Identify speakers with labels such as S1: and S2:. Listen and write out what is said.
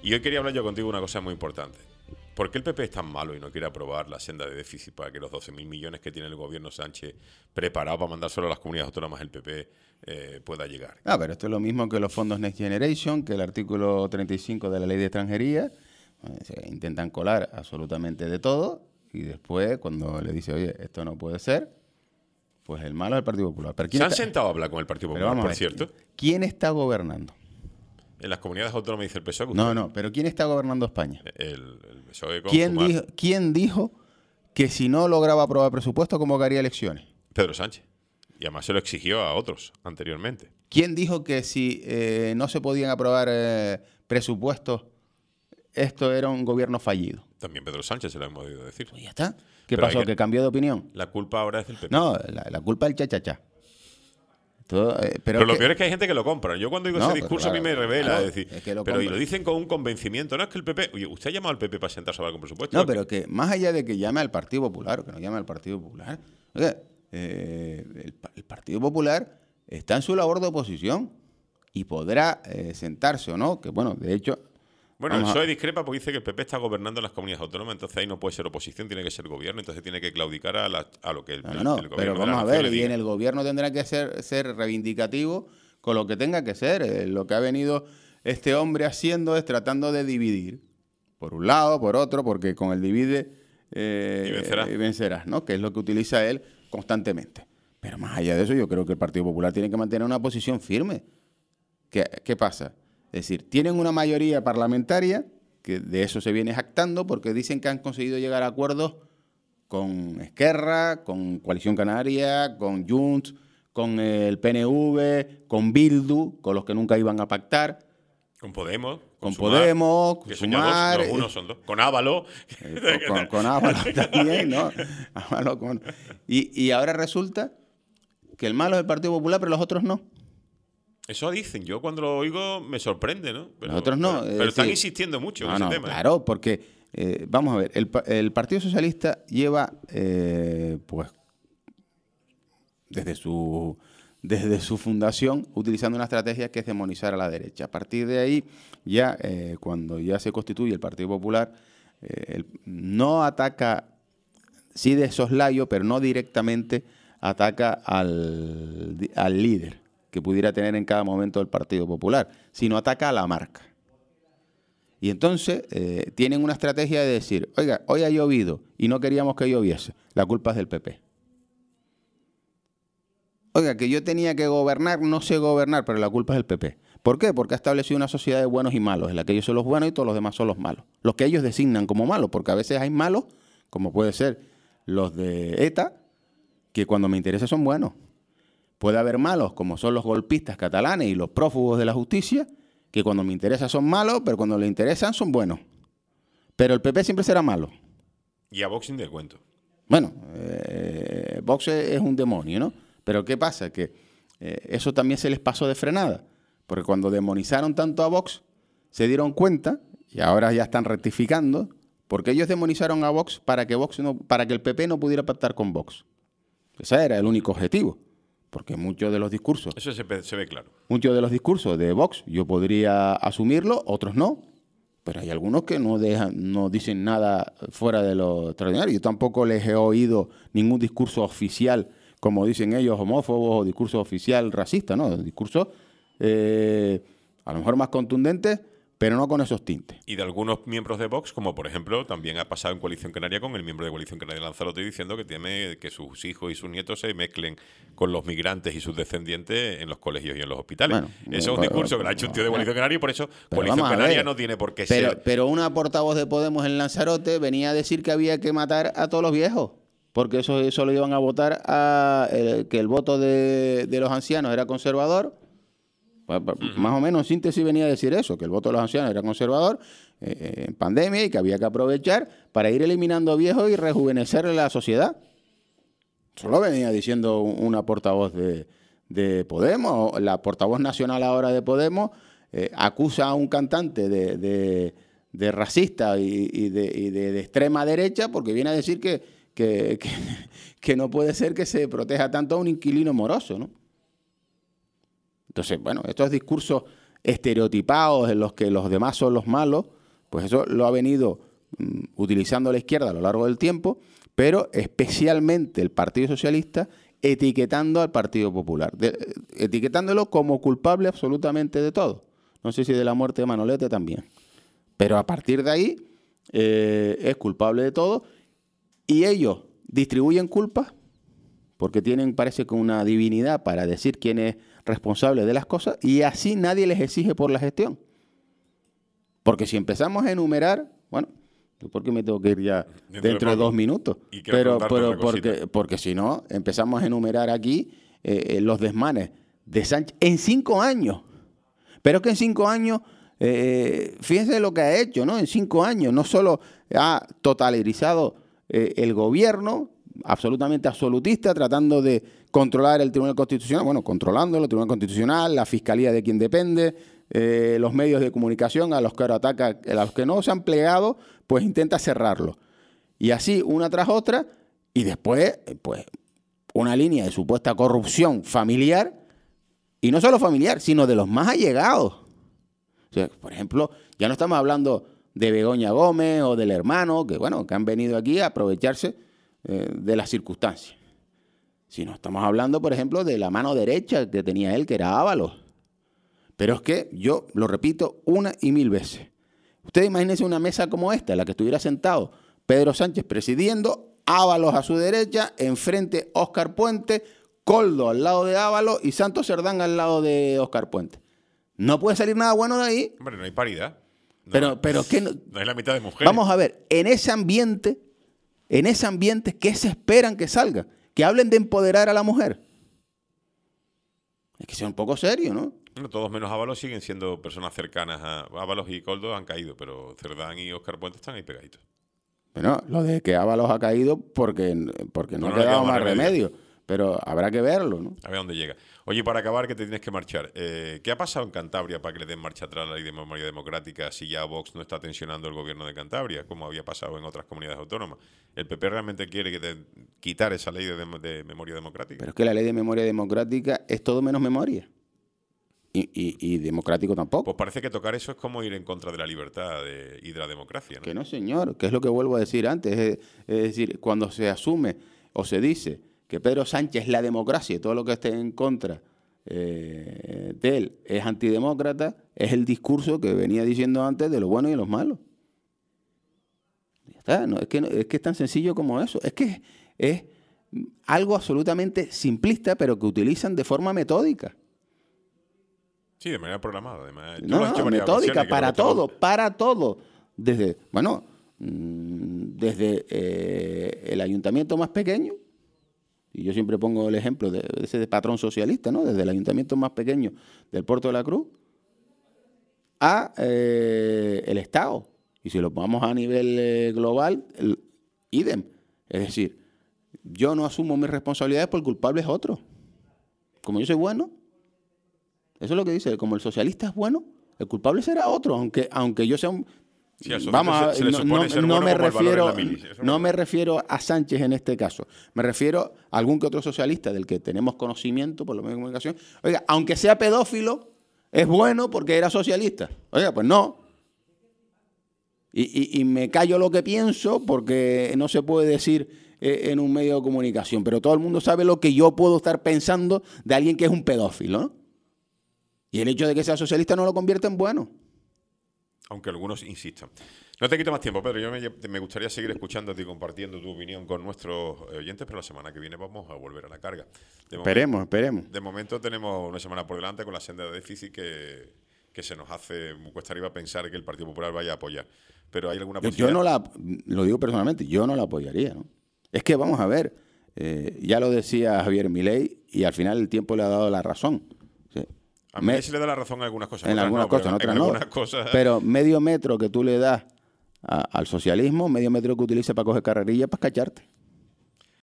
S1: Y hoy quería hablar yo contigo de una cosa muy importante. ¿Por qué el PP es tan malo y no quiere aprobar la senda de déficit para que los 12.000 millones que tiene el gobierno Sánchez preparado para mandar solo a las comunidades autónomas el PP pueda llegar?
S2: Pero esto es lo mismo que los fondos Next Generation, que el artículo 35 de la Ley de Extranjería. Se intentan colar absolutamente de todo y después cuando le dice, oye, esto no puede ser, pues el malo es el Partido Popular. Pero
S1: ¿Se han sentado a hablar con el Partido Popular, por cierto?
S2: ¿Quién está gobernando?
S1: En las comunidades autónomas dice el PSOE.
S2: No, pero ¿quién está gobernando España?
S1: El PSOE con
S2: ¿Quién dijo que si no lograba aprobar presupuesto convocaría elecciones?
S1: Pedro Sánchez. Y además se lo exigió a otros anteriormente.
S2: ¿Quién dijo que si no se podían aprobar presupuestos, esto era un gobierno fallido?
S1: También Pedro Sánchez se lo hemos oído decir.
S2: Pues ya está. ¿Qué pasó? ¿Que cambió de opinión?
S1: La culpa ahora es del PP.
S2: No, la culpa es el cha-cha-cha.
S1: Pero lo peor es que hay gente que lo compra. Yo cuando digo ese discurso a mí me revela.
S2: Claro,
S1: decir,
S2: es que
S1: y lo dicen con un convencimiento. No es que el PP... Oye, ¿usted ha llamado al PP para sentarse a hablar con presupuesto?
S2: No, pero que más allá de que llame al Partido Popular o que no llame al Partido Popular, oiga, el Partido Popular está en su labor de oposición y podrá sentarse o no, que bueno, de hecho...
S1: Bueno, el PSOE discrepa porque dice que el PP está gobernando en las comunidades autónomas, entonces ahí no puede ser oposición, tiene que ser gobierno, entonces tiene que claudicar a lo que el gobierno
S2: pero vamos a ver, y en el gobierno tendrá que ser reivindicativo con lo que tenga que ser. Lo que ha venido este hombre haciendo es tratando de dividir, por un lado, por otro, porque con el divide y vencerás, ¿no? Que es lo que utiliza él constantemente. Pero más allá de eso, yo creo que el Partido Popular tiene que mantener una posición firme. ¿Qué pasa? Es decir, tienen una mayoría parlamentaria, que de eso se viene jactando, porque dicen que han conseguido llegar a acuerdos con Esquerra, con Coalición Canaria, con Junts, con el PNV, con Bildu, con los que nunca iban a pactar.
S1: Con Podemos.
S2: Con Podemos, con
S1: Sumar. Los unos son dos. Con Ávalo.
S2: Con Ávalo también, ¿no? Ávalo y ahora resulta que el malo es el Partido Popular, pero los otros no.
S1: Eso dicen. Yo cuando lo oigo me sorprende, ¿no?
S2: Nosotros no.
S1: Pero están insistiendo mucho en ese tema.
S2: Claro, porque, vamos a ver, el Partido Socialista lleva, pues, desde su fundación, utilizando una estrategia que es demonizar a la derecha. A partir de ahí, ya cuando ya se constituye el Partido Popular, no ataca, sí de soslayo, pero no directamente ataca al líder que pudiera tener en cada momento el Partido Popular, sino ataca a la marca. Y entonces tienen una estrategia de decir, oiga, hoy ha llovido y no queríamos que lloviese, la culpa es del PP. Oiga, que yo tenía que gobernar, no sé gobernar, pero la culpa es del PP. ¿Por qué? Porque ha establecido una sociedad de buenos y malos, en la que ellos son los buenos y todos los demás son los malos. Los que ellos designan como malos, porque a veces hay malos, como puede ser los de ETA, que cuando me interesa son buenos. Puede haber malos, como son los golpistas catalanes y los prófugos de la justicia, que cuando me interesa son malos, pero cuando les interesan son buenos. Pero el PP siempre será malo.
S1: Y a Vox sin del cuento.
S2: Bueno, Vox es un demonio, ¿no? Pero ¿qué pasa? Que eso también se les pasó de frenada. Porque cuando demonizaron tanto a Vox, se dieron cuenta, y ahora ya están rectificando, porque ellos demonizaron a Vox para que el PP no pudiera pactar con Vox. Ese era el único objetivo. Porque muchos de los discursos...
S1: Eso se ve claro.
S2: Muchos de los discursos de Vox yo podría asumirlo, otros no. Pero hay algunos que no dicen nada fuera de lo extraordinario. Yo tampoco les he oído ningún discurso oficial, como dicen ellos, homófobos, o discurso oficial racista, ¿no? Discursos a lo mejor más contundentes, pero no con esos tintes.
S1: Y de algunos miembros de Vox, como por ejemplo, también ha pasado en Coalición Canaria con el miembro de Coalición Canaria Lanzarote diciendo que teme que sus hijos y sus nietos se mezclen con los migrantes y sus descendientes en los colegios y en los hospitales. Bueno, eso es un discurso que lo ha hecho un tío de Coalición Canaria y por eso Coalición Canaria no tiene por qué ser.
S2: Pero una portavoz de Podemos en Lanzarote venía a decir que había que matar a todos los viejos, porque eso lo iban a votar que el voto de los ancianos era conservador. Más o menos en síntesis venía a decir eso, que el voto de los ancianos era conservador en pandemia y que había que aprovechar para ir eliminando viejos y rejuvenecer la sociedad. Eso lo venía diciendo una portavoz de Podemos. La portavoz nacional ahora de Podemos acusa a un cantante de racista y de extrema derecha porque viene a decir que no puede ser que se proteja tanto a un inquilino moroso, ¿no? Entonces, bueno, estos discursos estereotipados en los que los demás son los malos, pues eso lo ha venido utilizando la izquierda a lo largo del tiempo, pero especialmente el Partido Socialista etiquetando al Partido Popular, etiquetándolo como culpable absolutamente de todo. No sé si de la muerte de Manolete también. Pero a partir de ahí es culpable de todo y ellos distribuyen culpas porque tienen, parece que una divinidad para decir quién es responsable de las cosas y así nadie les exige por la gestión. Porque si empezamos a enumerar, bueno, ¿por qué me tengo que ir ya dentro de 2 minutos? Pero porque si no, empezamos a enumerar aquí los desmanes de Sánchez en 5 años. Pero es que en 5 años, fíjense lo que ha hecho, ¿no? En 5 años no solo ha totalizado el gobierno, absolutamente absolutista, tratando de controlar el Tribunal Constitucional, bueno, controlándolo, el Tribunal Constitucional, la Fiscalía de quien depende, los medios de comunicación a los que ahora ataca, a los que no se han plegado, pues intenta cerrarlo. Y así, una tras otra, y después, pues, una línea de supuesta corrupción familiar, y no solo familiar, sino de los más allegados. O sea, por ejemplo, ya no estamos hablando de Begoña Gómez o del hermano, que bueno, que han venido aquí a aprovecharse de las circunstancias. Sino estamos hablando, por ejemplo, de la mano derecha que tenía él, que era Ábalos. Pero es que yo lo repito 1 y 1000 veces. Ustedes imagínense una mesa como esta, en la que estuviera sentado Pedro Sánchez presidiendo, Ábalos a su derecha, enfrente Óscar Puente, Koldo al lado de Ábalos y Santos Cerdán al lado de Óscar Puente. No puede salir nada bueno de ahí.
S1: Hombre, no hay paridad.
S2: No, pero ¿qué no?
S1: No hay la mitad de mujeres.
S2: Vamos a ver, en ese ambiente, ¿qué se esperan que salga? Que hablen de empoderar a la mujer. Es que sea un poco serio, ¿no?
S1: Bueno, todos menos Ábalos siguen siendo personas cercanas a Ábalos y Koldo han caído, pero Cerdán y Óscar Puente están ahí pegaditos.
S2: Bueno, lo de que Ábalos ha caído porque no ha quedado más remedio. Pero habrá que verlo, ¿no?
S1: A ver dónde llega. Oye, para acabar, que te tienes que marchar. ¿Qué ha pasado en Cantabria para que le den marcha atrás a la ley de memoria democrática si ya Vox no está tensionando el gobierno de Cantabria, como había pasado en otras comunidades autónomas? ¿El PP realmente quiere quitar esa ley de memoria democrática?
S2: Pero es que la ley de memoria democrática es todo menos memoria. Y democrático tampoco.
S1: Pues parece que tocar eso es como ir en contra de la libertad y de la democracia, ¿no?
S2: Que no, señor, que es lo que vuelvo a decir antes. Es decir, cuando se asume o se dice que Pedro Sánchez es la democracia y todo lo que esté en contra de él es antidemócrata, es el discurso que venía diciendo antes de lo bueno y de los malos. Ya está, no, es que es tan sencillo como eso. Es que es algo absolutamente simplista, pero que utilizan de forma metódica.
S1: Sí, de manera programada.
S2: No, metódica, para todo. Desde el ayuntamiento más pequeño, y yo siempre pongo el ejemplo de ese patrón socialista, ¿no? Desde el ayuntamiento más pequeño del Puerto de la Cruz a el Estado. Y si lo ponemos a nivel global, idem. Es decir, yo no asumo mis responsabilidades porque el culpable es otro. Como yo soy bueno, eso es lo que dice, como el socialista es bueno, el culpable será otro, aunque yo sea un...
S1: Sí, no
S2: me refiero a Sánchez en este caso. Me refiero a algún que otro socialista del que tenemos conocimiento, por lo menos en comunicación. Oiga, aunque sea pedófilo, es bueno porque era socialista. Oiga, pues no. Y me callo lo que pienso porque no se puede decir en un medio de comunicación. Pero todo el mundo sabe lo que yo puedo estar pensando de alguien que es un pedófilo, ¿no? Y el hecho de que sea socialista no lo convierte en bueno.
S1: Aunque algunos insistan. No te quito más tiempo, Pedro. Yo me gustaría seguir escuchándote y compartiendo tu opinión con nuestros oyentes, pero la semana que viene vamos a volver a la carga.
S2: Esperemos.
S1: De momento tenemos una semana por delante con la senda de déficit que se nos hace muy cuesta arriba pensar que el Partido Popular vaya a apoyar. Pero hay alguna posibilidad.
S2: Lo digo personalmente, yo no la apoyaría, ¿no? Es que vamos a ver, ya lo decía Javier Milei y al final el tiempo le ha dado la razón. ¿Sí?
S1: A mí sí le da la razón en algunas cosas.
S2: En algunas cosas, en otras no. Pero medio metro que tú le das al socialismo, medio metro que utiliza para coger carrerillas para cacharte.